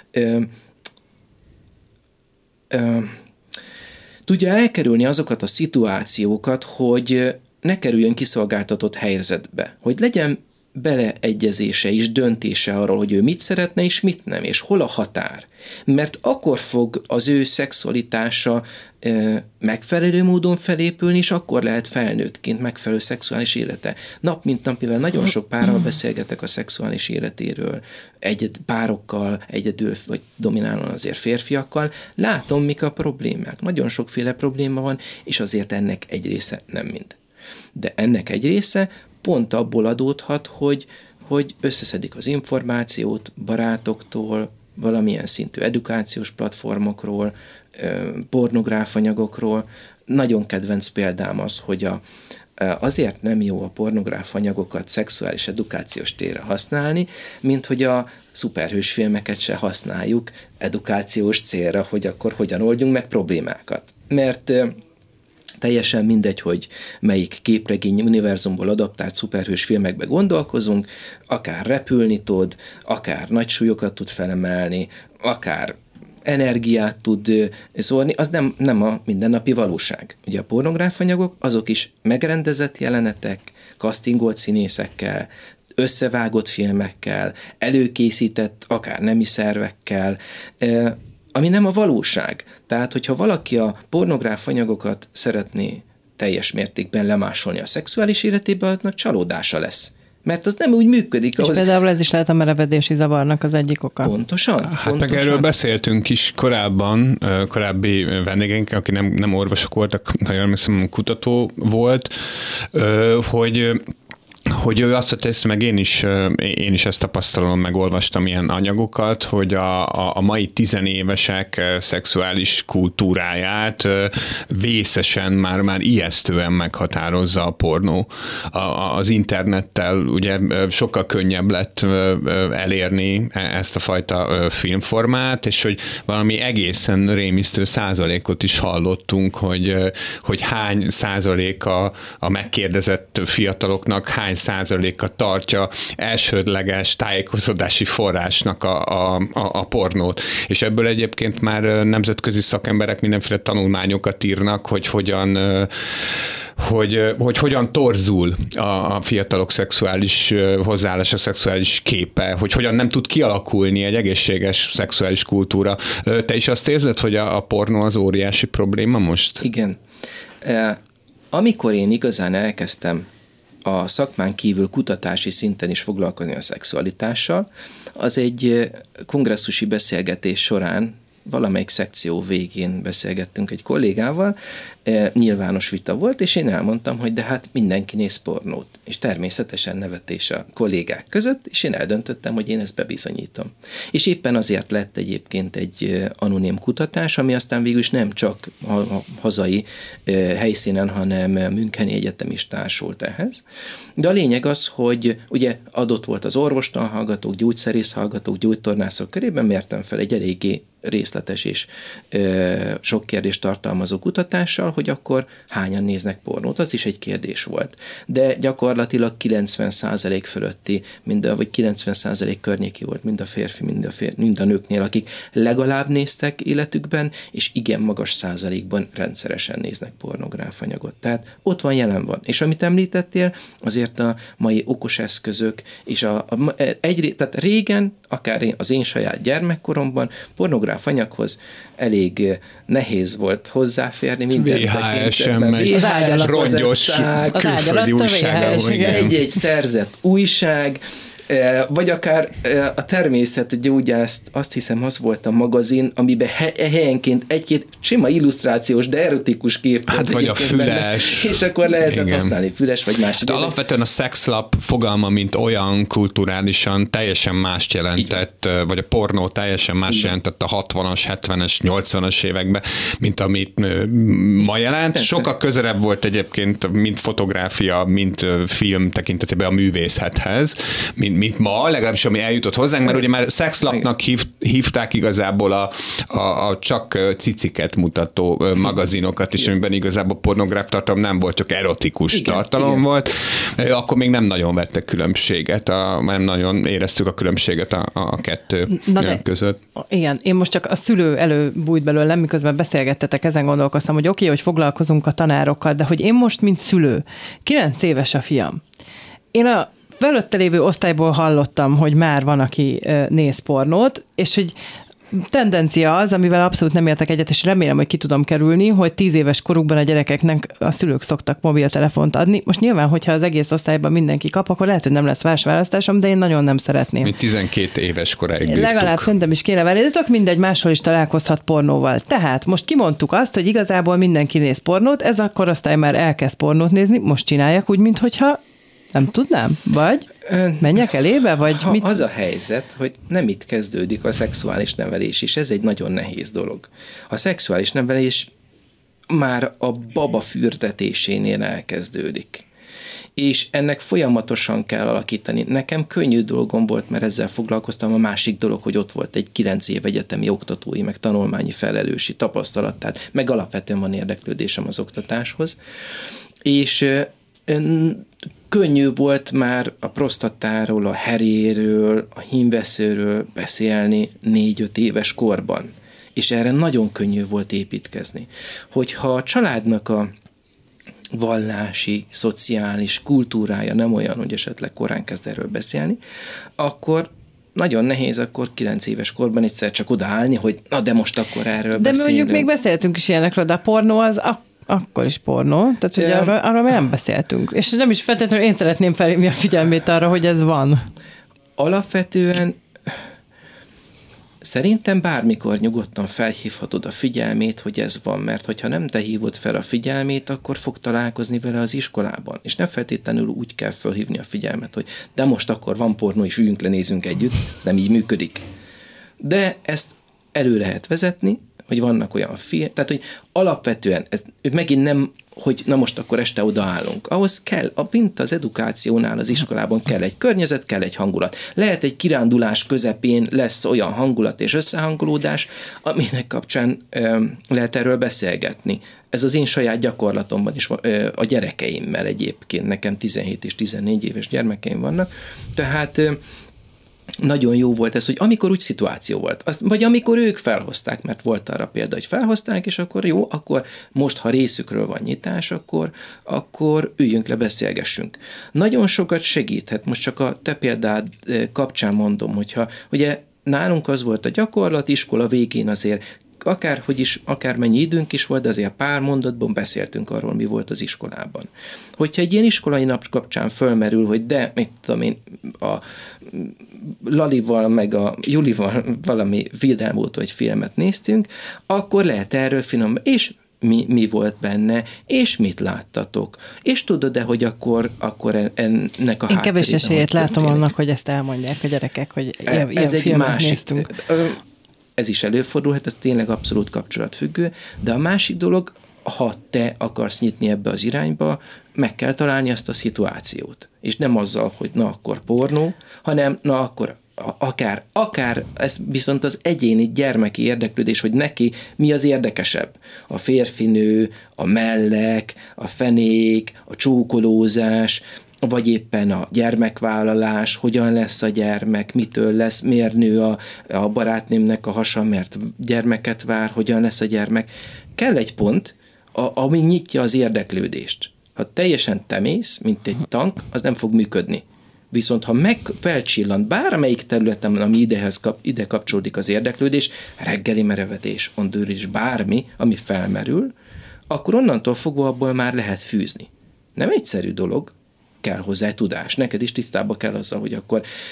tudja elkerülni azokat a szituációkat, hogy ne kerüljön kiszolgáltatott helyzetbe, hogy legyen beleegyezése és döntése arról, hogy ő mit szeretne és mit nem, és hol a határ. Mert akkor fog az ő szexualitása megfelelő módon felépülni, és akkor lehet felnőttként megfelelő szexuális élete. Nap mint nap, mivel nagyon sok párral beszélgetek a szexuális életéről, párokkal, egyedül vagy dominálóan azért férfiakkal, látom, mik a problémák. Nagyon sokféle probléma van, és azért ennek egy része nem mind. De ennek egy része pont abból adódhat, hogy összeszedik az információt barátoktól, valamilyen szintű edukációs platformokról, pornográf anyagokról. Nagyon kedvenc példám az, hogy azért nem jó a pornográf anyagokat szexuális edukációs térre használni, mint hogy a szuperhős filmeket se használjuk edukációs célra, hogy akkor hogyan oldjunk meg problémákat. Mert teljesen mindegy, hogy melyik képregény univerzumból adaptált szuperhős filmekbe gondolkozunk, akár repülni tud, akár nagy súlyokat tud felemelni, akár energiát tud szórni, az nem a mindennapi valóság. Ugye a pornográf anyagok, azok is megrendezett jelenetek, castingolt színészekkel, összevágott filmekkel, előkészített akár nemi szervekkel, ami nem a valóság. Tehát, hogyha valaki a pornográf anyagokat szeretné teljes mértékben lemásolni a szexuális életébe, annak csalódása lesz. Mert az nem úgy működik. És például ez is lehet a merevedési zavarnak az egyik oka. Pontosan. Meg erről beszéltünk is korábban, korábbi vendégeink, aki nem orvosok voltak, nagyon emlékszem, kutató volt, hogy ő azt tesz, meg én is ezt tapasztalom, megolvastam ilyen anyagokat, hogy a mai tizenévesek szexuális kultúráját vészesen, már ijesztően meghatározza a pornó. Az internettel ugye sokkal könnyebb lett elérni ezt a fajta filmformát, és hogy valami egészen rémisztő százalékot is hallottunk, hogy hány százaléka a megkérdezett fiataloknak, hány százaléka tartja elsődleges tájékozódási forrásnak a pornót. És ebből egyébként már nemzetközi szakemberek mindenféle tanulmányokat írnak, hogy hogyan torzul a fiatalok szexuális hozzáállása, szexuális képe, hogy hogyan nem tud kialakulni egy egészséges szexuális kultúra. Te is azt érzed, hogy a pornó az óriási probléma most? Igen. Amikor én igazán elkezdtem a szakmán kívül kutatási szinten is foglalkozni a szexualitással, az egy kongresszusi beszélgetés során valamelyik szekció végén beszélgettünk egy kollégával, nyilvános vita volt, és én elmondtam, hogy de hát mindenki néz pornót, és természetesen nevetés a kollégák között, és én eldöntöttem, hogy én ezt bebizonyítom. És éppen azért lett egyébként egy anonim kutatás, ami aztán végül is nem csak a hazai helyszínen, hanem Müncheni Egyetem is társult ehhez. De a lényeg az, hogy ugye adott volt az orvostan hallgatók, gyógyszerész hallgatók, gyógytornászok körében, mértem fel egy eléggé részletes és sok kérdést tartalmazó kutatással, hogy akkor hányan néznek pornót, az is egy kérdés volt. De gyakorlatilag 90% fölötti, vagy 90% környéki volt, mind a férfi, mind a nőknél, akik legalább néztek életükben, és igen magas százalékban rendszeresen néznek pornográf anyagot. Tehát ott van, jelen van. És amit említettél, azért a mai okos eszközök, és tehát régen akár az én saját gyermekkoromban pornográf anyaghoz elég nehéz volt hozzáférni minden VHS-en megy, rongyos külföldi újságban. Egy szerzett újság, vagy akár a természetgyógyászt, azt hiszem, az volt a magazin, amiben helyenként egy-két sima illusztrációs, de erotikus kép. Hát vagy a füles. És akkor lehetett használni füles, vagy más. De alapvetően a szexlap fogalma, mint olyan kulturálisan teljesen mást jelentett, vagy a pornó teljesen más jelentett a 60-as, 70-es, 80-as években, mint amit ma jelent. Persze. Sokkal közelebb volt egyébként, mint fotográfia, mint film tekintetében a művészethez, mint ma, legalábbis ami eljutott hozzánk, mert ugye már szexlapnak hívták igazából a csak ciciket mutató magazinokat is, amiben igazából pornográf tartalom nem volt, csak erotikus tartalom volt. Akkor még nem nagyon vettek különbséget, nem nagyon éreztük a különbséget a kettő között. Igen, én most csak a szülő előbújt belőlem, miközben beszélgettetek, ezen gondolkoztam, hogy oké, hogy foglalkozunk a tanárokkal, de hogy én most, mint szülő, 9 éves a fiam. Én a előtte lévő osztályból hallottam, hogy már van, aki néz pornót, és hogy tendencia az, amivel abszolút nem értek egyet, és remélem, hogy ki tudom kerülni, hogy 10 éves korukban a gyerekeknek a szülők szoktak mobiltelefont adni. Most nyilván, hogyha az egész osztályban mindenki kap, akkor lehet, hogy nem lesz más választásom, de én nagyon nem szeretném. Mi 12 éves koráig bírtuk. Legalább szerintem is kéne várni, de tök mindegy, máshol is találkozhat pornóval. Tehát most kimondtuk azt, hogy igazából mindenki néz pornót, ez a korosztály már elkezd pornót nézni, most csináljak úgy, minthogyha nem tudnám? Vagy menjek elébe? Vagy mit? Az a helyzet, hogy nem itt kezdődik a szexuális nevelés, és ez egy nagyon nehéz dolog. A szexuális nevelés már a baba fürdetésénél elkezdődik. És ennek folyamatosan kell alakítani. Nekem könnyű dolgom volt, mert ezzel foglalkoztam. A másik dolog, hogy ott volt egy 9 év egyetemi oktatói, meg tanulmányi felelősi tapasztalat, tehát meg alapvetően van érdeklődésem az oktatáshoz. És könnyű volt már a prostatáról, a heréről, a hímveszőről beszélni 4-5 éves korban. És erre nagyon könnyű volt építkezni. Hogyha a családnak a vallási, szociális kultúrája nem olyan, hogy esetleg korán kezd erről beszélni, akkor nagyon nehéz akkor 9 éves korban egyszer csak odaállni, hogy na de most akkor erről beszélünk. De mondjuk még beszéltünk is ilyenekről, de a pornó az akkor is pornó, tehát hogy arról mi nem beszéltünk. És nem is feltétlenül én szeretném felhívni a figyelmét arra, hogy ez van. Alapvetően szerintem bármikor nyugodtan felhívhatod a figyelmét, hogy ez van, mert hogyha nem te hívod fel a figyelmét, akkor fog találkozni vele az iskolában. És nem feltétlenül úgy kell felhívni a figyelmet, hogy de most akkor van pornó, és üljünk le, nézzünk együtt. Ez nem így működik. De ezt elő lehet vezetni, hogy vannak olyan tehát, hogy alapvetően, ez megint nem, hogy na most akkor este odaállunk. Ahhoz kell, mint az edukációnál az iskolában kell egy környezet, kell egy hangulat. Lehet egy kirándulás közepén lesz olyan hangulat és összehangolódás, aminek kapcsán lehet erről beszélgetni. Ez az én saját gyakorlatomban is a gyerekeimmel egyébként. Nekem 17 és 14 éves gyermekeim vannak. Tehát nagyon jó volt ez, hogy amikor úgy szituáció volt, vagy amikor ők felhozták, mert volt arra példa, hogy felhozták, és akkor jó, akkor most, ha részükről van nyitás, akkor üljünk le, beszélgessünk. Nagyon sokat segíthet, most csak a te példád kapcsán mondom, hogyha ugye nálunk az volt a gyakorlat, iskola végén azért akármennyi időnk is volt, de azért pár mondatban beszéltünk arról, mi volt az iskolában. Hogyha egy ilyen iskolai nap kapcsán fölmerül, hogy de, mit tudom én, a Lalival meg a Julival valami vidámot vagy filmet néztünk, akkor lehet erről finom, és mi volt benne, és mit láttatok. És tudod-e, hogy akkor ennek a Én kevés esélyét látom annak, hogy ezt elmondják a gyerekek, hogy ilyen filmet néztünk. Ez is előfordulhat, ez tényleg abszolút kapcsolatfüggő, de a másik dolog, ha te akarsz nyitni ebbe az irányba, meg kell találni azt a szituációt. És nem azzal, hogy na akkor pornó, hanem na akkor akár ez viszont az egyéni gyermeki érdeklődés, hogy neki mi az érdekesebb. A férfinő, a mellek, a fenék, a csókolózás, vagy éppen a gyermekvállalás, hogyan lesz a gyermek, mitől lesz, miért nő a barátnémnek a hasa, mert gyermeket vár, hogyan lesz a gyermek. Kell egy pont, ami nyitja az érdeklődést. Ha teljesen te mész, mint egy tank, az nem fog működni. Viszont ha felcsillant bármelyik területen, ami ide kapcsolódik az érdeklődés, reggeli merevedés, ondőrés, bármi, ami felmerül, akkor onnantól fogva abból már lehet fűzni. Nem egyszerű dolog, kell hozzá tudás. Neked is tisztában kell azzal, hogy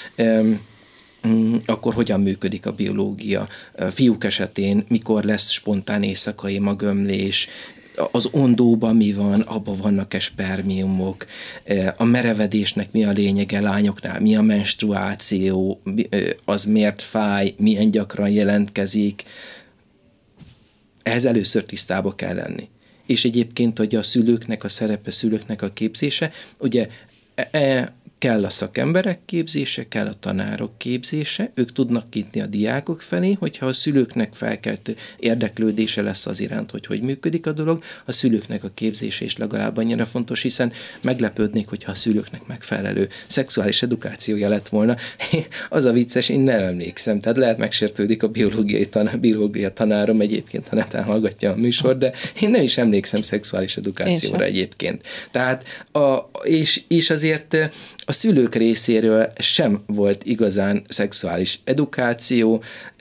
akkor hogyan működik a biológia. Fiúk esetén mikor lesz spontán éjszakai magömlés, az ondóban mi van, abban vannak-e spermiumok, a merevedésnek mi a lényege, lányoknál mi a menstruáció, az miért fáj, milyen gyakran jelentkezik. Ehhez először tisztába kell lenni. És egyébként, hogy a szülőknek a szerepe, szülőknek a képzése, ugye kell a szakemberek képzése, kell a tanárok képzése, ők tudnak nyitni a diákok felé, hogyha a szülőknek felkeltő érdeklődése lesz az iránt, hogy működik a dolog, a szülőknek a képzése is legalább annyira fontos, hiszen meglepődnék, hogyha a szülőknek megfelelő szexuális edukációja lett volna. Az a vicces, én nem emlékszem, tehát lehet megsértődik a biológia tanárom egyébként, ha netán hallgatja a műsor, de én nem is emlékszem szexuális edukációra egyébként. Tehát, és azért a szülők részéről sem volt igazán szexuális edukáció.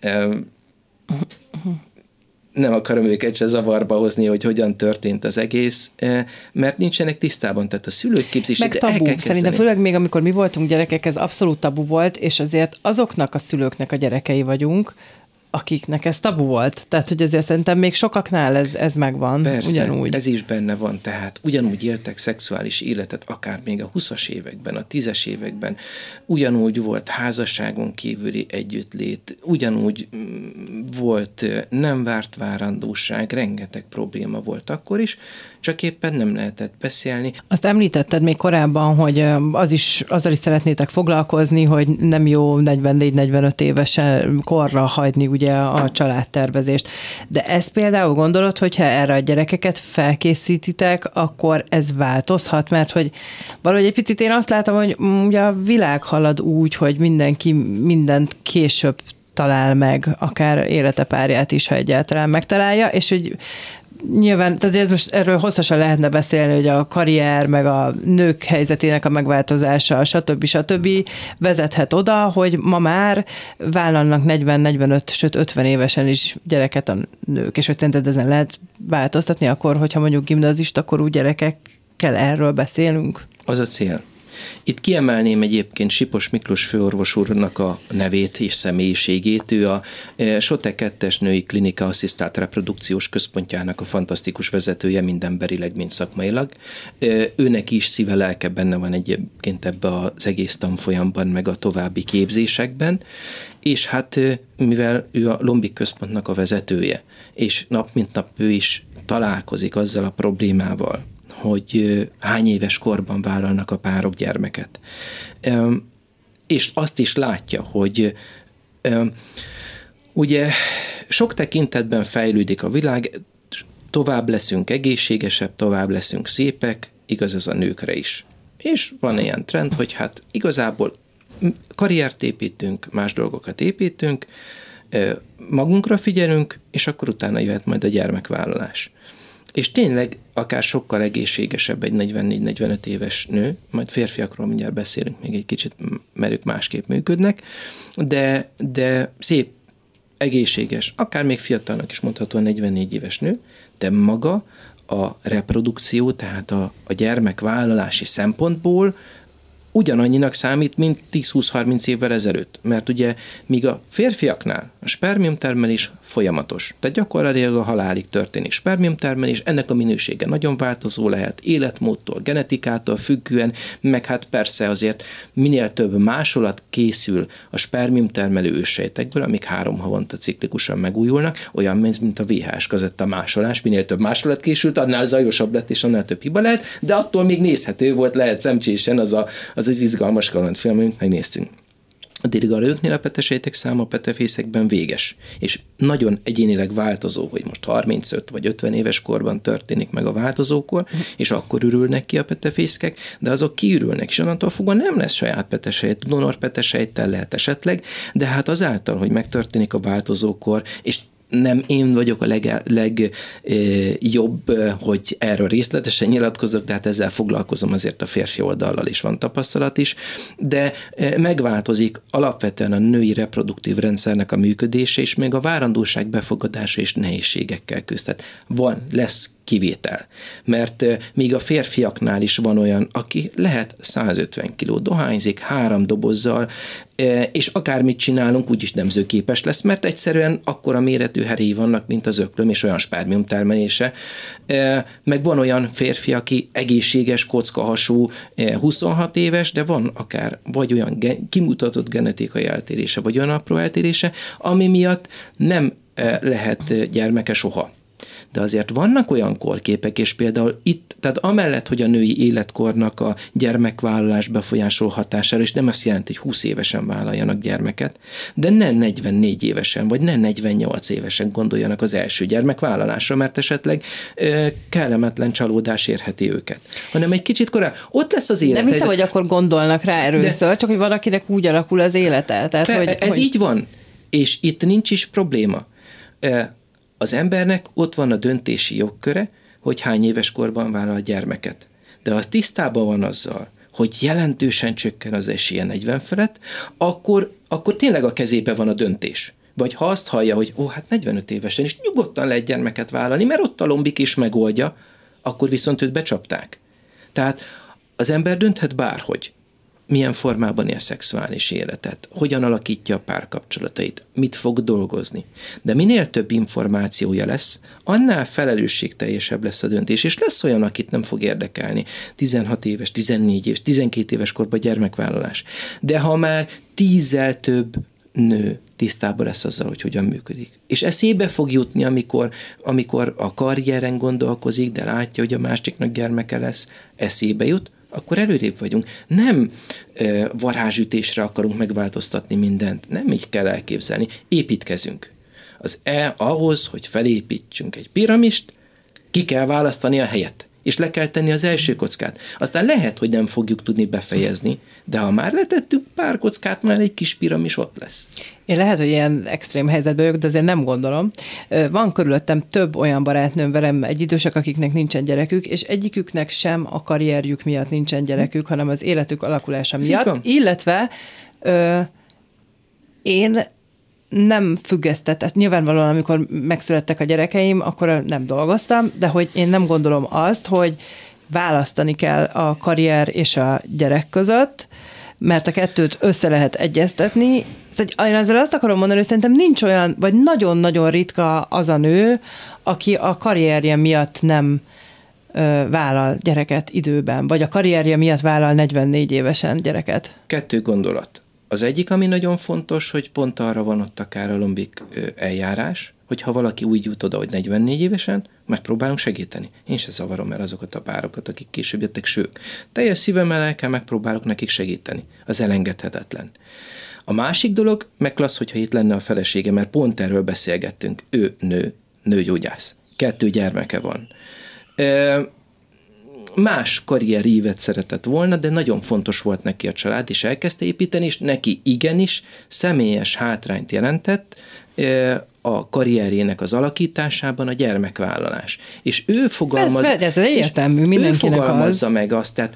Nem akarom őket se zavarba hozni, hogy hogyan történt az egész, mert nincsenek tisztában, tehát a szülők képzése. Meg tabu, szerintem főleg még amikor mi voltunk gyerekek, ez abszolút tabu volt, és azért azoknak a szülőknek a gyerekei vagyunk, akiknek ez tabu volt. Tehát, hogy azért szerintem még sokaknál ez megvan. Persze, ugyanúgy. Ez is benne van, tehát ugyanúgy éltek szexuális életet, akár még a 20-as években, a 10-es években, ugyanúgy volt házasságon kívüli együttlét, ugyanúgy volt nem várt várandóság, rengeteg probléma volt akkor is, csak éppen nem lehetett beszélni. Azt említetted még korábban, hogy azzal is szeretnétek foglalkozni, hogy nem jó 44-45 évesen korra hagyni ugye a családtervezést. De ezt például gondolod, hogyha erre a gyerekeket felkészítitek, akkor ez változhat, mert hogy valahogy egy picit én azt látom, hogy ugye a világ halad úgy, hogy mindenki mindent később talál meg, akár élete párját is, ha egyáltalán megtalálja, és hogy nyilván, tehát ez most erről hosszasan lehetne beszélni, hogy a karrier, meg a nők helyzetének a megváltozása, stb. Vezethet oda, hogy ma már vállalnak 40-45, sőt 50 évesen is gyereket a nők, és hogy szerinted ezen lehet változtatni akkor, hogyha mondjuk gimnazista korú gyerekekkel erről beszélünk? Az a cél. Itt kiemelném egyébként Sipos Miklós főorvos úrnak a nevét és személyiségét. Ő a SOTE 2-es női klinika asszisztált reprodukciós központjának a fantasztikus vezetője, mind emberileg, mind szakmailag. Őnek is szíve, lelke benne van egyébként ebbe az egész tanfolyamban, meg a további képzésekben, és hát mivel ő a Lombik központnak a vezetője, és nap mint nap ő is találkozik azzal a problémával, hogy hány éves korban vállalnak a párok gyermeket. És azt is látja, hogy ugye sok tekintetben fejlődik a világ, tovább leszünk egészségesebb, tovább leszünk szépek, igaz ez a nőkre is. És van ilyen trend, hogy hát igazából karriert építünk, más dolgokat építünk, magunkra figyelünk, és akkor utána jöhet majd a gyermekvállalás. És tényleg akár sokkal egészségesebb egy 44-45 éves nő, majd férfiakról mindjárt beszélünk még egy kicsit, mert ők másképp működnek, de szép, egészséges, akár még fiatalnak is mondható a 44 éves nő, de maga a reprodukció, tehát a gyermekvállalási szempontból ugyanannyinak számít, mint 10-20-30 évvel ezelőtt. Mert ugye míg a férfiaknál a spermiumtermelés folyamatos, tehát gyakorlatilag a halálig történik spermiumtermelés, ennek a minősége nagyon változó lehet, életmódtól, genetikától függően, meg hát persze azért minél több másolat készül a spermiumtermelő őssejtekből, amik 3 havonta ciklikusan megújulnak, olyan mint a VHS kazetta másolás, minél több másolat készült, annál zajosabb lett, és annál több hiba lehet, de attól még nézhető volt, lehet szemcsésen az izgalmas kalandfilm, amit megnéztünk. Addig a nőknél a petesejtek száma a petefészekben véges, és nagyon egyénileg változó, hogy most 35 vagy 50 éves korban történik meg a változókor, és akkor ürülnek ki a petefészkek, de azok kiürülnek, és onnantól fogva nem lesz saját petesejt, donor petesejttel lehet esetleg, de hát azáltal, hogy megtörténik a változókor, és nem én vagyok a legjobb, hogy erről részletesen nyilatkozok, de hát ezzel foglalkozom, azért a férfi oldallal is van tapasztalat is, de megváltozik alapvetően a női reproduktív rendszernek a működése, és még a várandóság befogadása is nehézségekkel küzd. Tehát lesz kivétel. Mert még a férfiaknál is van olyan, aki lehet 150 kg dohányzik, 3 dobozzal, és akármit csinálunk, úgyis nemzőképes lesz, mert egyszerűen akkora méretű heréi vannak, mint az öklöm, és olyan spármium termelése. Meg van olyan férfi, aki egészséges, kockahasú, 26 éves, de van akár vagy olyan kimutatott genetikai eltérése, vagy olyan apró eltérése, ami miatt nem lehet gyermeke soha. De azért vannak olyan korképek, és például itt, tehát amellett, hogy a női életkornak a gyermekvállalás befolyásol hatására, és nem azt jelenti, hogy 20 évesen vállaljanak gyermeket, de ne 44 évesen, vagy ne 48 évesen gondoljanak az első gyermekvállalásra, mert esetleg kellemetlen csalódás érheti őket. Hanem egy kicsit korábban, ott lesz az élet. Nem hiszem, hogy akkor gondolnak rá először, csak hogy valakinek úgy alakul az élete. Tehát, ez így van, és itt nincs is probléma. Az embernek ott van a döntési jogköre, hogy hány éves korban vállal gyermeket. De ha tisztában van azzal, hogy jelentősen csökken az esélye 40 felett, akkor tényleg a kezébe van a döntés. Vagy ha azt hallja, hogy hát 45 évesen is nyugodtan lehet gyermeket vállalni, mert ott a lombik is megoldja, akkor viszont őt becsapták. Tehát az ember dönthet bárhogy. Milyen formában él szexuális életet, hogyan alakítja a párkapcsolatait, mit fog dolgozni. De minél több információja lesz, annál felelősségteljesebb lesz a döntés, és lesz olyan, akit nem fog érdekelni. 16 éves, 14 éves, 12 éves korban gyermekvállalás. De ha már 10-zel több nő tisztában lesz azzal, hogy hogyan működik. És eszébe fog jutni, amikor a karrieren gondolkozik, de látja, hogy a másiknak gyermeke lesz, eszébe jut, akkor előrébb vagyunk. Nem varázsütésre akarunk megváltoztatni mindent. Nem így kell elképzelni. Építkezünk. Ahhoz, hogy felépítsünk egy piramist, ki kell választani a helyet, és le kell tenni az első kockát. Aztán lehet, hogy nem fogjuk tudni befejezni, de ha már letettük pár kockát, már egy kis piramis ott lesz. Én lehet, hogy ilyen extrém helyzetben vagyok, de azért nem gondolom. Van körülöttem több olyan barátnőm velem, egy idősek, akiknek nincsen gyerekük, és egyiküknek sem a karrierjük miatt nincsen gyerekük, hanem az életük alakulása miatt. Illetve én nem függesztett, nyilvánvalóan amikor megszülettek a gyerekeim, akkor nem dolgoztam, de hogy én nem gondolom azt, hogy választani kell a karrier és a gyerek között, mert a kettőt össze lehet egyeztetni. Én ezzel azt akarom mondani, hogy szerintem nincs olyan, vagy nagyon-nagyon ritka az a nő, aki a karrierje miatt nem vállal gyereket időben, vagy a karrierje miatt vállal 44 évesen gyereket. 2 gondolat. Az egyik, ami nagyon fontos, hogy pont arra van ott akár a lombik eljárás, hogy ha valaki úgy jut oda, hogy 44 évesen, megpróbálunk segíteni. Én se zavarom el azokat a párokat, akik később jöttek, sőt, teljes szívemmel lelkkel megpróbálok nekik segíteni. Az elengedhetetlen. A másik dolog, meg klassz, hogyha itt lenne a felesége, mert pont erről beszélgettünk. Ő nőgyógyász. 2 gyermeke van. Más karrierívet szeretett volna, de nagyon fontos volt neki a család, és elkezdte építeni, és neki igenis személyes hátrányt jelentett a karrierjének az alakításában a gyermekvállalás. És ő fogalmazza, ez egyértelmű, mindenkinek fogalmazza meg azt,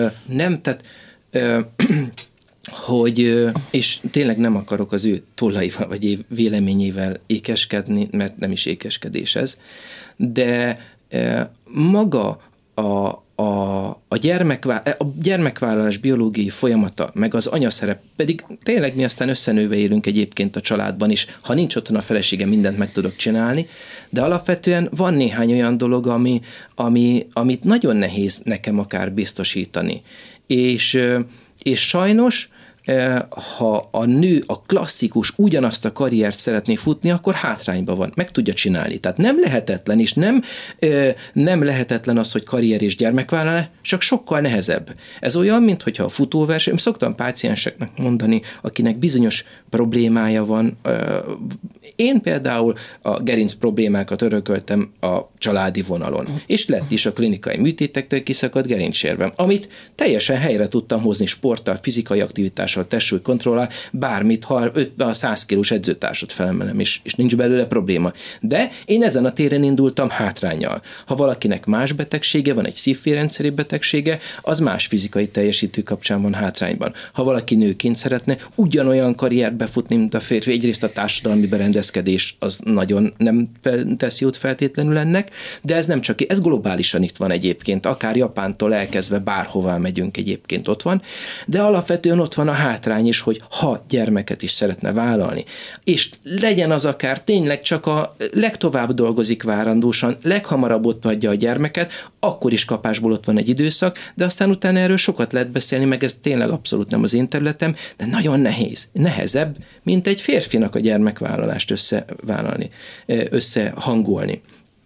hogy, és tényleg nem akarok az ő tollaival vagy véleményével ékeskedni, mert nem is ékeskedés ez, de maga a gyermekvállalás biológiai folyamata, meg az anyaszerep, pedig tényleg mi aztán összenőve élünk egyébként a családban is, ha nincs otthon a felesége, mindent meg tudok csinálni, de alapvetően van néhány olyan dolog, amit nagyon nehéz nekem akár biztosítani. És sajnos, ha a nő a klasszikus ugyanazt a karriert szeretné futni, akkor hátrányban van. Meg tudja csinálni. Tehát nem lehetetlen, és nem lehetetlen az, hogy karrier és gyermekvállalás, csak sokkal nehezebb. Ez olyan, mintha a futóverseny, szoktam pácienseknek mondani, akinek bizonyos problémája van. Én például a gerinc problémákat örököltem a családi vonalon, és lett is a klinikai műtétektől kiszakadt gerincsérvem, amit teljesen helyre tudtam hozni sporttal, fizikai aktivitás testsúlytartással, testsúlykontrollal bármit, ha a 100 kilós edzőtársat felemelem, és nincs belőle probléma. De én ezen a téren indultam hátránnyal. Ha valakinek más betegsége van, egy szívférrendszeri betegsége, az más fizikai teljesítő kapcsán van hátrányban. Ha valaki nőként szeretne ugyanolyan karriert befutni, mint a férfi, egyrészt a társadalmi berendezkedés az nagyon nem tesz jót feltétlenül ennek, de ez nem csak, ez globálisan itt van egyébként, akár Japántól elkezdve bárhová megyünk egyébként ott van, de alapvetően ott van a hátrány is, hogy ha gyermeket is szeretne vállalni, és legyen az akár tényleg csak a legtovább dolgozik várandósan, leghamarabb ott adja a gyermeket, akkor is kapásból ott van egy időszak, de aztán utána erről sokat lehet beszélni, meg ez tényleg abszolút nem az én területem, de nagyon nehéz. Nehezebb, mint egy férfinak a gyermekvállalást összehangolni.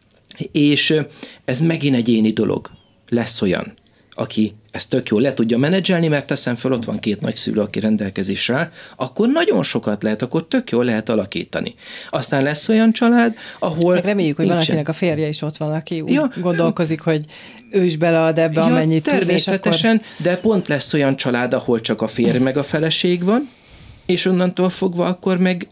És ez megint egyéni dolog. Lesz olyan, aki ezt tök jól le tudja menedzselni, mert teszem fel, ott van 2 nagyszülő, aki rendelkezésre áll, akkor nagyon sokat lehet, akkor tök jól lehet alakítani. Aztán lesz olyan család, ahol... Meg reméljük, hogy valakinek a férje is ott van, aki úgy gondolkozik, hogy ő is belead ebbe, amennyit természetesen, tud, akkor... de pont lesz olyan család, ahol csak a férj meg a feleség van, és onnantól fogva akkor meg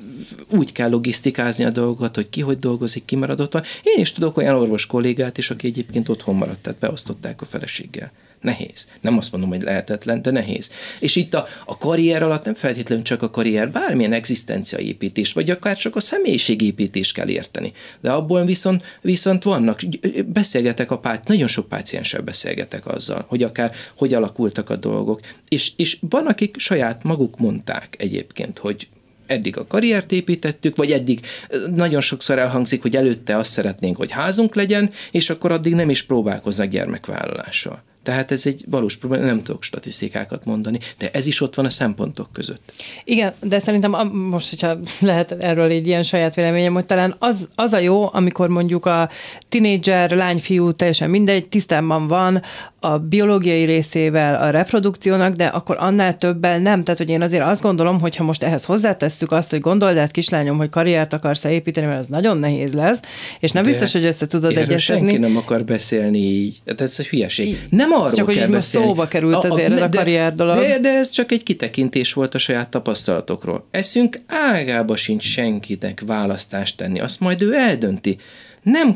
úgy kell logisztikázni a dolgokat, hogy ki hogy dolgozik, ki marad otthon. Én is tudok olyan orvos kollégát is, aki egyébként otthon maradt, tehát beosztották a feleséggel. Nehéz. Nem azt mondom, hogy lehetetlen, de nehéz. És itt a karrier alatt nem feltétlenül csak a karrier, bármilyen egzisztenciaépítés, vagy akár csak a személyiségépítést kell érteni. De abból viszont vannak, beszélgetek nagyon sok pácienssel beszélgetek azzal, hogy akár hogy alakultak a dolgok. És van, akik saját maguk mondták egyébként, hogy eddig a karriert építettük, vagy eddig nagyon sokszor elhangzik, hogy előtte azt szeretnénk, hogy házunk legyen, és akkor addig nem is próbálkoznak gyermekvállalással. Tehát ez egy valós probléma, nem tudok statisztikákat mondani, de ez is ott van a szempontok között. Igen, de szerintem most, hogyha lehet erről egy ilyen saját véleményem, hogy talán az a jó, amikor mondjuk a tinédzser, lány-fiú, teljesen mindegy, tisztában van a biológiai részével a reprodukciónak, de akkor annál többel nem. Tehát, hogy én azért azt gondolom, hogy ha most ehhez hozzátesszük azt, hogy gondold át, kislányom, hogy karriert akarsz építeni, mert az nagyon nehéz lesz, és nem biztos, hogy össze tudod egyeztetni. Senki nem akar beszélni így. Tehát ez egy hülyeség. Nem arról csak, kell hogy beszélni. Szóba került azért ez a karrier dolog. De ez csak egy kitekintés volt a saját tapasztalatokról. Eszünk ágába sincs senkinek választást tenni. Azt majd ő eldönti. Nem,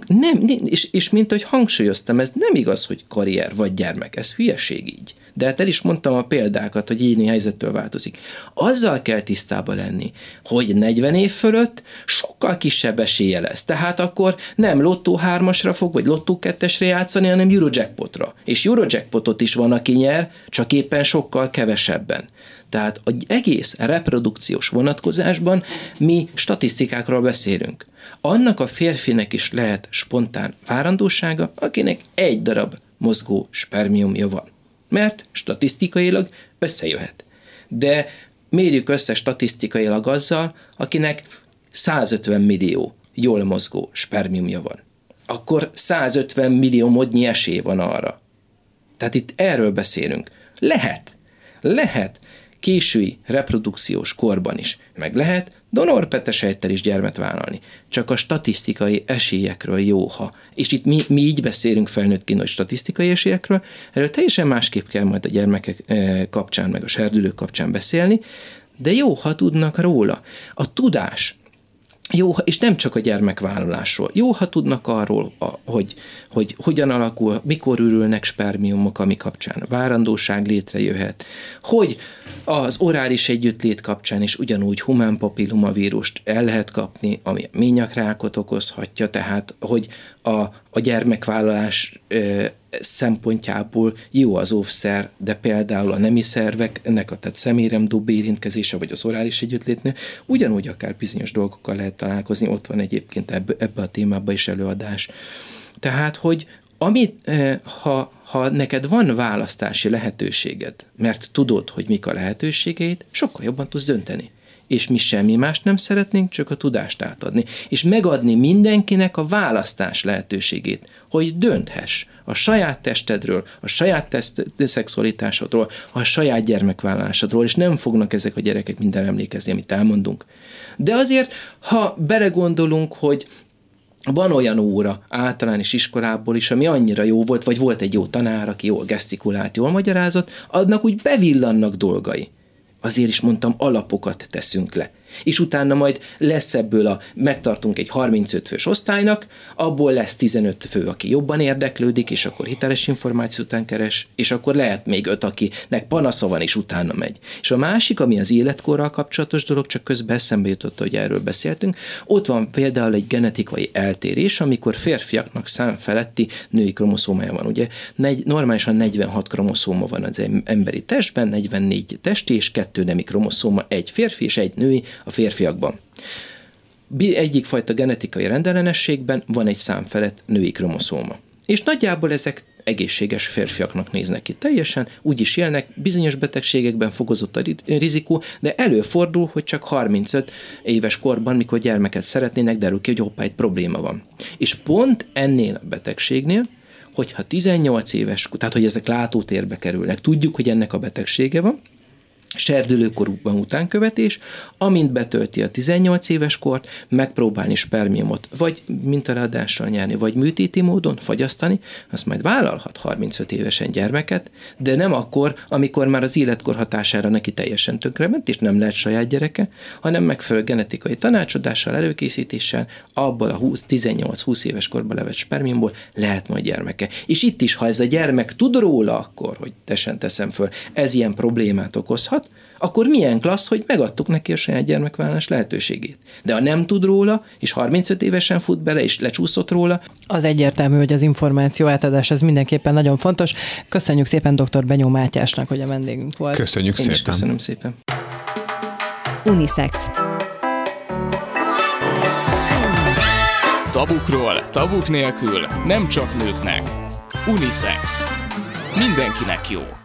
és mint hogy hangsúlyoztam, ez nem igaz, hogy karrier vagy gyermek. Ez hülyeség így. De hát el is mondtam a példákat, hogy egyéni helyzettől változik. Azzal kell tisztába lenni, hogy 40 év fölött sokkal kisebb esélye lesz. Tehát akkor nem Lottó 3-asra fog, vagy Lottó 2-esre játszani, hanem Eurojackpotra. És Eurojackpotot is van, aki nyer, csak éppen sokkal kevesebben. Tehát az egész reprodukciós vonatkozásban mi statisztikákról beszélünk. Annak a férfinek is lehet spontán várandósága, akinek 1 darab mozgó spermiumja van. Mert statisztikailag összejöhet. De mérjük össze statisztikailag azzal, akinek 150 millió jól mozgó spermiumja van. Akkor 150 millió modnyi esély van arra. Tehát itt erről beszélünk. Lehet késői reprodukciós korban is, meg lehet donorpetesejttel is gyermet vállalni. Csak a statisztikai esélyekről jó, ha. És itt mi így beszélünk felnőttként, hogy statisztikai esélyekről, erről teljesen másképp kell majd a gyermekek kapcsán, meg a serdülők kapcsán beszélni, de jó, ha tudnak róla. A tudás, jó, és nem csak a gyermekvállalásról. Jó, ha tudnak arról, hogy hogyan alakul, mikor ürülnek spermiumok, ami kapcsán várandóság létrejöhet, hogy az orális együttlét kapcsán is ugyanúgy humán papillomavírust el lehet kapni, ami ményakrákot okozhatja, tehát hogy a gyermekvállalás szempontjából jó az óvszer, de például a nemi szerveknek, tehát szeméremdob érintkezése, vagy az orális együttlétnél ugyanúgy akár bizonyos dolgokkal lehet találkozni, ott van egyébként ebbe a témában is előadás. Tehát, hogy ha neked van választási lehetőséged, mert tudod, hogy mik a lehetőségeid, sokkal jobban tudsz dönteni. És mi semmi mást nem szeretnénk, csak a tudást átadni. És megadni mindenkinek a választás lehetőségét, hogy dönthess a saját testedről, a saját szexualitásodról, a saját gyermekvállalásodról, és nem fognak ezek a gyerekek minden emlékezni, amit elmondunk. De azért, ha belegondolunk, hogy van olyan óra általános iskolából is, ami annyira jó volt, vagy volt egy jó tanár, aki jól gesztikulált, jól magyarázott, annak úgy bevillannak dolgai. azért is mondtam, alapokat teszünk le. És utána majd lesz ebből megtartunk egy 35 fős osztálynak, abból lesz 15 fő, aki jobban érdeklődik, és akkor hiteles információ után keres, és akkor lehet még 5, akinek panasza van, és utána megy. És a másik, ami az életkorral kapcsolatos dolog, csak közben eszembe jutott, hogy erről beszéltünk, ott van például egy genetikai eltérés, amikor férfiaknak számfeletti női kromoszómája van. Ugye normálisan 46 kromoszóma van az emberi testben, 44 testi és 2 nemi kromoszóma, egy férfi és egy női a férfiakban. Egyik fajta genetikai rendellenességben van egy szám felett női kromoszóma. És nagyjából ezek egészséges férfiaknak néznek ki teljesen, úgy is élnek, bizonyos betegségekben fokozott a rizikó, de előfordul, hogy csak 35 éves korban, mikor gyermeket szeretnének, derül ki, hogy hoppá, egy probléma van. És pont ennél a betegségnél, hogyha 18 éves, tehát hogy ezek látótérbe kerülnek, tudjuk, hogy ennek a betegsége van, serdülőkorukban utánkövetés, amint betölti a 18 éves kort, megpróbálni spermiumot vagy mintaráadással nyerni, vagy műtéti módon fagyasztani, azt majd vállalhat 35 évesen gyermeket, de nem akkor, amikor már az életkor hatására neki teljesen tönkrement, és nem lehet saját gyereke, hanem megfelelő genetikai tanácsadással, előkészítéssel, abból a 18-20 éves korban levett spermiumból lehet majd gyermeke. És itt is, ha ez a gyermek tud róla akkor, hogy teszem föl, ez ilyen problémát okozhat, akkor milyen klassz, hogy megadtuk neki a saját gyermekvállalás lehetőségét. De ha nem tud róla, és 35 évesen fut bele, és lecsúszott róla. Az egyértelmű, hogy az információ átadás az mindenképpen nagyon fontos. Köszönjük szépen dr. Benyó Mátyásnak, hogy a vendégünk volt. Köszönjük Én szépen. is köszönöm szépen. Unisex. Tabukról, tabuk nélkül, nem csak nőknek. Unisex. Mindenkinek jó.